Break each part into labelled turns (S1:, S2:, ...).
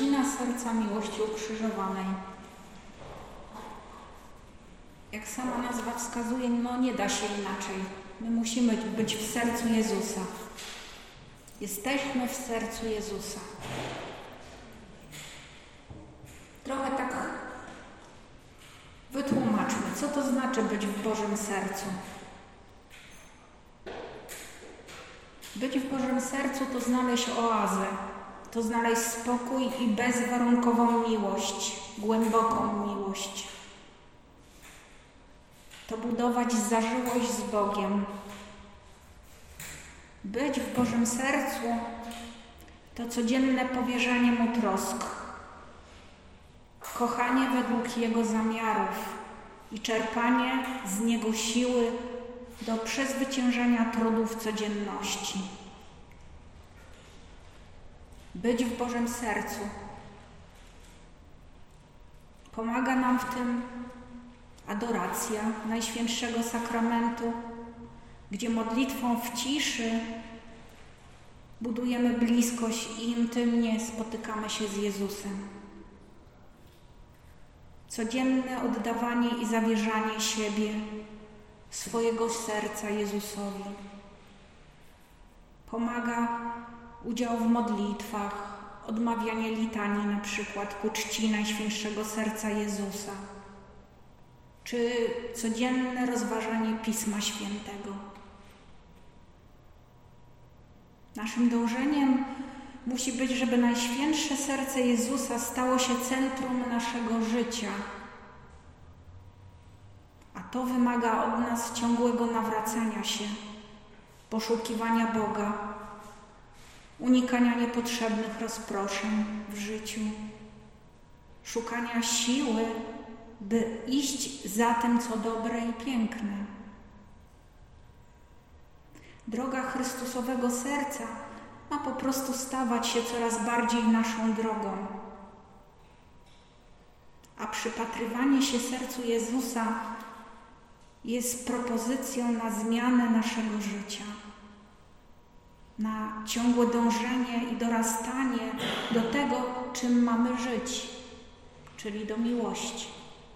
S1: gościna serca miłości ukrzyżowanej. Jak sama nazwa wskazuje, nie da się inaczej. My musimy być w sercu Jezusa. Jesteśmy w sercu Jezusa. Trochę tak wytłumaczmy, co to znaczy być w Bożym sercu. Być w Bożym sercu to znaleźć oazę, to znaleźć spokój i bezwarunkową miłość, głęboką miłość. To budować zażyłość z Bogiem. Być w Bożym sercu to codzienne powierzanie Mu trosk, kochanie według Jego zamiarów i czerpanie z Niego siły do przezwyciężania trudów codzienności. Być w Bożym sercu pomaga nam w tym adoracja Najświętszego Sakramentu, gdzie modlitwą w ciszy budujemy bliskość i intymnie spotykamy się z Jezusem. Codzienne oddawanie i zawierzanie siebie, swojego serca Jezusowi. Pomaga udział w modlitwach, odmawianie litanii na przykład ku czci Najświętszego Serca Jezusa, czy codzienne rozważanie Pisma Świętego. Naszym dążeniem musi być, żeby Najświętsze Serce Jezusa stało się centrum naszego życia, a to wymaga od nas ciągłego nawracania się, poszukiwania Boga, unikania niepotrzebnych rozproszeń w życiu, szukania siły, by iść za tym, co dobre i piękne. Droga Chrystusowego serca ma po prostu stawać się coraz bardziej naszą drogą. A przypatrywanie się sercu Jezusa jest propozycją na zmianę naszego życia, na ciągłe dążenie i dorastanie do tego, czym mamy żyć, czyli do miłości.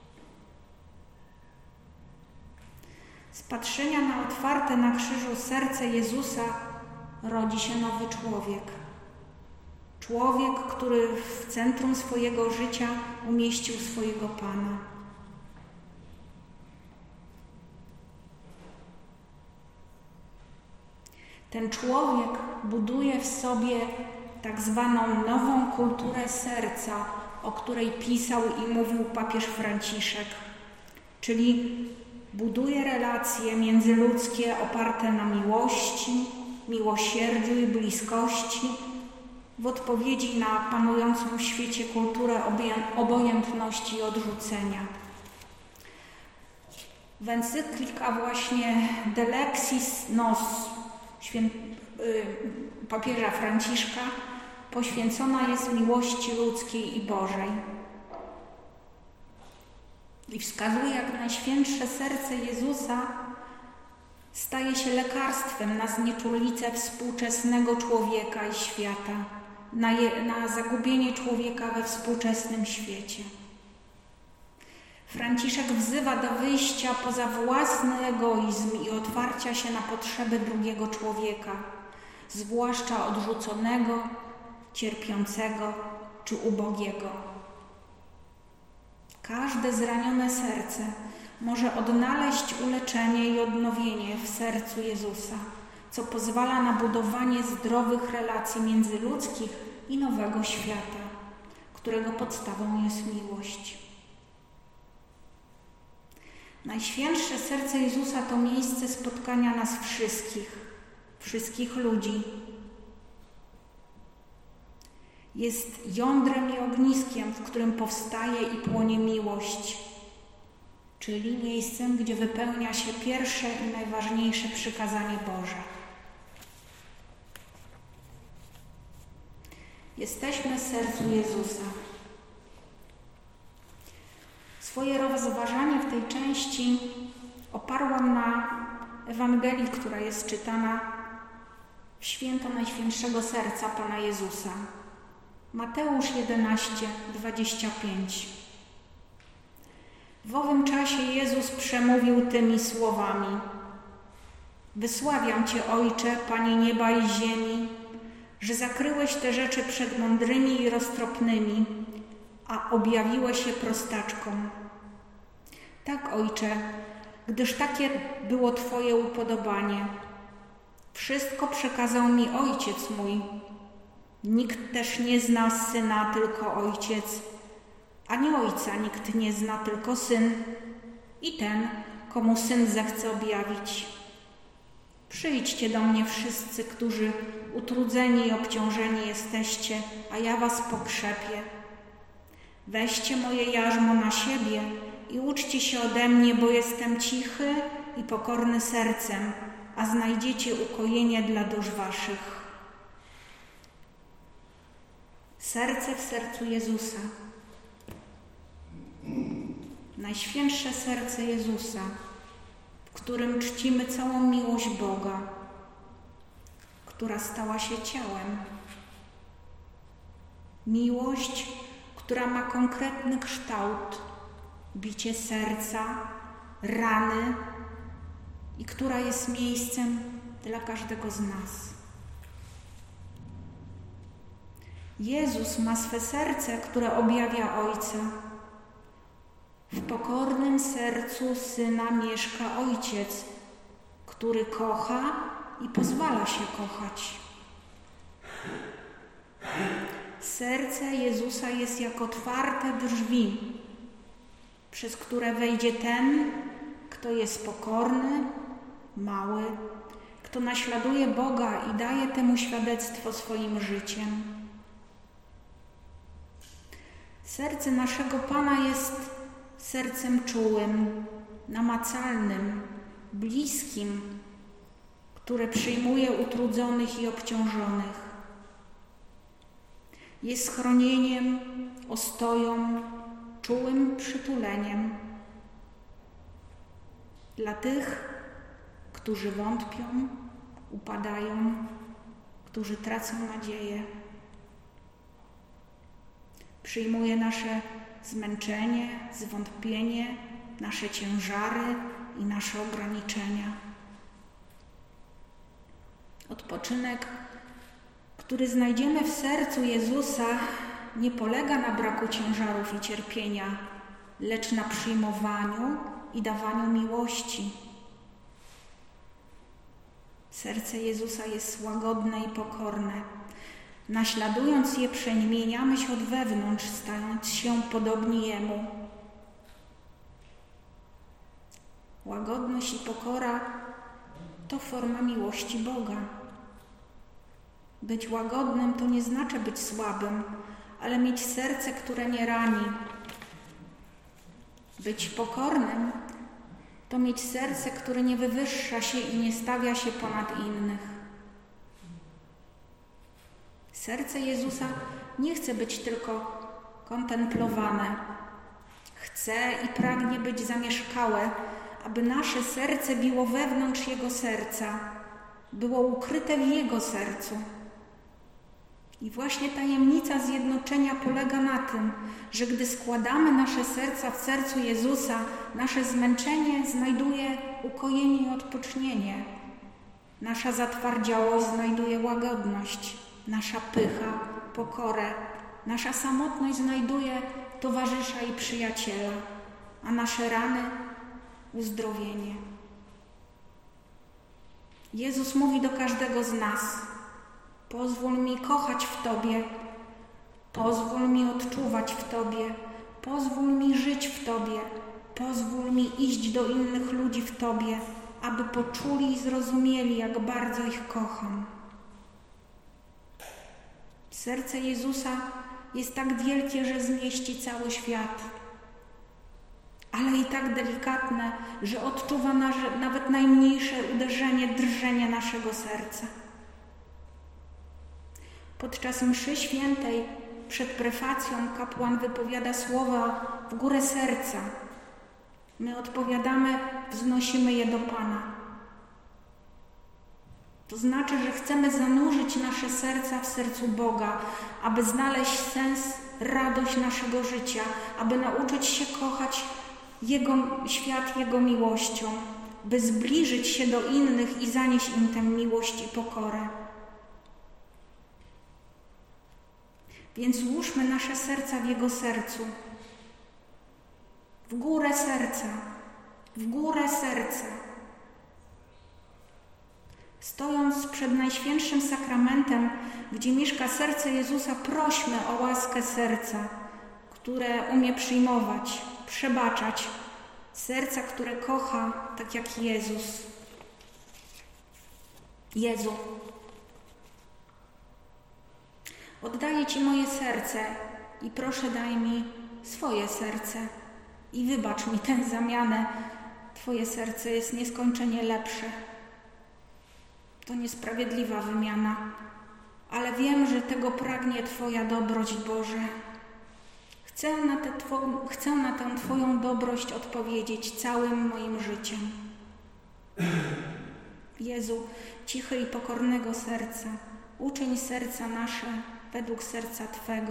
S1: Z patrzenia na otwarte na krzyżu serce Jezusa rodzi się nowy człowiek. Człowiek, który w centrum swojego życia umieścił swojego Pana. Ten człowiek buduje w sobie tak zwaną nową kulturę serca, o której pisał i mówił papież Franciszek, czyli buduje relacje międzyludzkie oparte na miłości, miłosierdziu i bliskości w odpowiedzi na panującą w świecie kulturę obojętności i odrzucenia. W encyklika właśnie De Lexis Nos papieża Franciszka poświęcona jest miłości ludzkiej i Bożej. I wskazuje, jak Najświętsze Serce Jezusa staje się lekarstwem na znieczulicę współczesnego człowieka i świata, na zagubienie człowieka we współczesnym świecie. Franciszek wzywa do wyjścia poza własny egoizm i otwarcia się na potrzeby drugiego człowieka, zwłaszcza odrzuconego, cierpiącego czy ubogiego. Każde zranione serce może odnaleźć uleczenie i odnowienie w sercu Jezusa, co pozwala na budowanie zdrowych relacji międzyludzkich i nowego świata, którego podstawą jest miłość. Najświętsze Serce Jezusa to miejsce spotkania nas wszystkich ludzi. Jest jądrem i ogniskiem, w którym powstaje i płonie miłość, czyli miejscem, gdzie wypełnia się pierwsze i najważniejsze przykazanie Boże. Jesteśmy w sercu Jezusa. Swoje rozważanie w tej części oparłam na Ewangelii, która jest czytana w święto Najświętszego Serca Pana Jezusa. Mateusz 11:25. W owym czasie Jezus przemówił tymi słowami: Wysławiam Cię, Ojcze, Panie nieba i ziemi, że zakryłeś te rzeczy przed mądrymi i roztropnymi, a objawiłeś je prostaczkom. Tak, Ojcze, gdyż takie było Twoje upodobanie. Wszystko przekazał mi Ojciec mój. Nikt też nie zna Syna, tylko Ojciec, ani Ojca nikt nie zna, tylko Syn i ten, komu Syn zechce objawić. Przyjdźcie do mnie wszyscy, którzy utrudzeni i obciążeni jesteście, a ja was pokrzepię. Weźcie moje jarzmo na siebie i uczcie się ode mnie, bo jestem cichy i pokorny sercem, a znajdziecie ukojenie dla dusz waszych. Serce w sercu Jezusa. Najświętsze serce Jezusa, w którym czcimy całą miłość Boga, która stała się ciałem. Miłość, która ma konkretny kształt, bicie serca, rany i która jest miejscem dla każdego z nas. Jezus ma swe serce, które objawia Ojca. W pokornym sercu Syna mieszka Ojciec, który kocha i pozwala się kochać. Serce Jezusa jest jak otwarte drzwi, przez które wejdzie ten, kto jest pokorny, mały, kto naśladuje Boga i daje temu świadectwo swoim życiem. Serce naszego Pana jest sercem czułym, namacalnym, bliskim, które przyjmuje utrudzonych i obciążonych. Jest schronieniem, ostoją, czułym przytuleniem dla tych, którzy wątpią, upadają, którzy tracą nadzieję. Przyjmuje nasze zmęczenie, zwątpienie, nasze ciężary i nasze ograniczenia. Odpoczynek, który znajdziemy w sercu Jezusa, nie polega na braku ciężarów i cierpienia, lecz na przyjmowaniu i dawaniu miłości. Serce Jezusa jest łagodne i pokorne. Naśladując je, przemieniamy się od wewnątrz, stając się podobni Jemu. Łagodność i pokora to forma miłości Boga. Być łagodnym to nie znaczy być słabym, ale mieć serce, które nie rani. Być pokornym to mieć serce, które nie wywyższa się i nie stawia się ponad innych. Serce Jezusa nie chce być tylko kontemplowane. Chce i pragnie być zamieszkałe, aby nasze serce biło wewnątrz Jego serca, było ukryte w Jego sercu. I właśnie tajemnica zjednoczenia polega na tym, że gdy składamy nasze serca w sercu Jezusa, nasze zmęczenie znajduje ukojenie i odpocznienie. Nasza zatwardziałość znajduje łagodność, nasza pycha pokorę, nasza samotność znajduje towarzysza i przyjaciela, a nasze rany uzdrowienie. Jezus mówi do każdego z nas: pozwól mi kochać w Tobie, pozwól mi odczuwać w Tobie, pozwól mi żyć w Tobie, pozwól mi iść do innych ludzi w Tobie, aby poczuli i zrozumieli, jak bardzo ich kocham. Serce Jezusa jest tak wielkie, że zmieści cały świat, ale i tak delikatne, że odczuwa nawet najmniejsze uderzenie, drżenie naszego serca. Podczas mszy świętej przed prefacją kapłan wypowiada słowa w górę serca. My odpowiadamy, wznosimy je do Pana. To znaczy, że chcemy zanurzyć nasze serca w sercu Boga, aby znaleźć sens, radość naszego życia, aby nauczyć się kochać Jego świat Jego miłością, by zbliżyć się do innych i zanieść im tę miłość i pokorę. Więc włóżmy nasze serca w Jego sercu. W górę serca, w górę serca. Stojąc przed Najświętszym Sakramentem, gdzie mieszka serce Jezusa, prośmy o łaskę serca, które umie przyjmować, przebaczać. Serca, które kocha tak jak Jezus. Jezu, oddaję Ci moje serce i proszę daj mi swoje serce i wybacz mi tę zamianę. Twoje serce jest nieskończenie lepsze. To niesprawiedliwa wymiana, ale wiem, że tego pragnie Twoja dobroć, Boże. Chcę na tę Twoją dobroć odpowiedzieć całym moim życiem. Jezu, cichy i pokornego serca, uczyń serca nasze według serca Twego.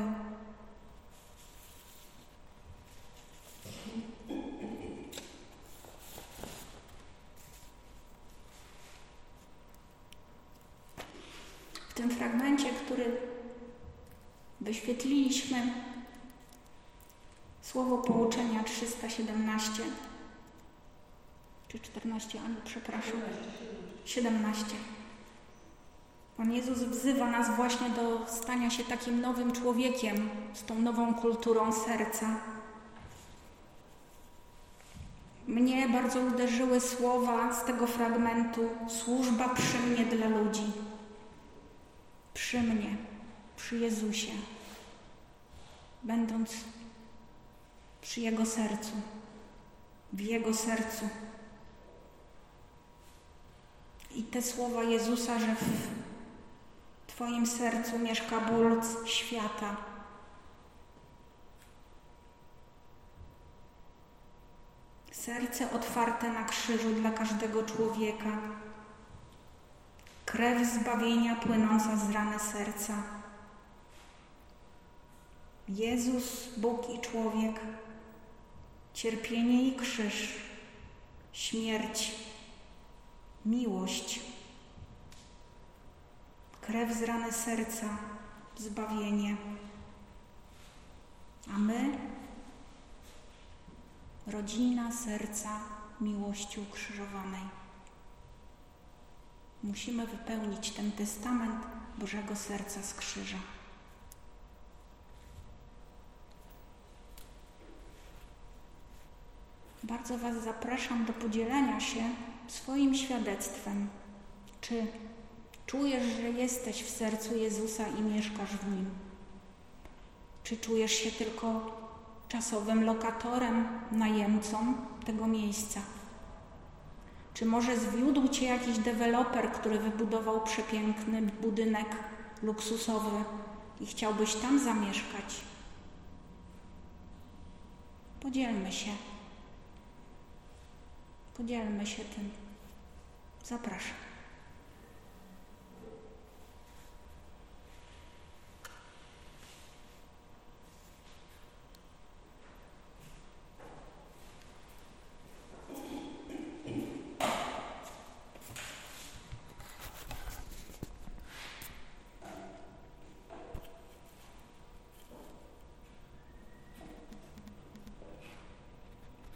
S1: W tym fragmencie, który wyświetliliśmy, słowo pouczenia 317 czy 14, Aniu, przepraszam, 17. Pan Jezus wzywa nas właśnie do stania się takim nowym człowiekiem, z tą nową kulturą serca. Mnie bardzo uderzyły słowa z tego fragmentu: służba przy mnie dla ludzi. Przy mnie, przy Jezusie, będąc przy Jego sercu, w Jego sercu. I te słowa Jezusa, że w Twoim sercu mieszka ból świata. Serce otwarte na krzyżu dla każdego człowieka. Krew zbawienia płynąca z rany serca. Jezus, Bóg i człowiek, cierpienie i krzyż, śmierć, miłość, krew z rany serca, zbawienie. A my, rodzina serca miłości ukrzyżowanej. Musimy wypełnić ten testament Bożego Serca z krzyża. Bardzo Was zapraszam do podzielenia się swoim świadectwem. Czy czujesz, że jesteś w sercu Jezusa i mieszkasz w Nim? Czy czujesz się tylko czasowym lokatorem, najemcą tego miejsca? Czy może zwiódł Cię jakiś deweloper, który wybudował przepiękny budynek luksusowy i chciałbyś tam zamieszkać? Podzielmy się. Podzielmy się tym. Zapraszam.